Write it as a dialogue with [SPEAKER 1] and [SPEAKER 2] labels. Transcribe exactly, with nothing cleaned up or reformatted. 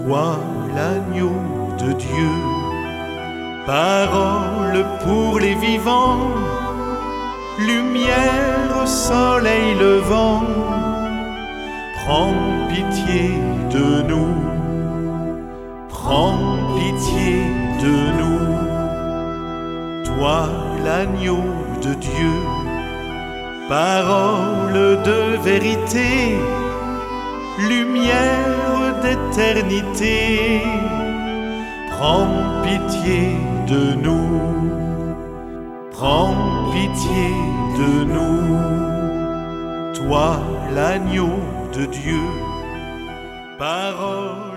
[SPEAKER 1] Toi l'agneau de Dieu, parole pour les vivants, lumière au soleil levant, prends pitié de nous, prends pitié de nous. Toi l'agneau de Dieu, parole de vérité, lumière d'éternité, prends pitié de nous, prends pitié de nous. Toi l'agneau de Dieu, parole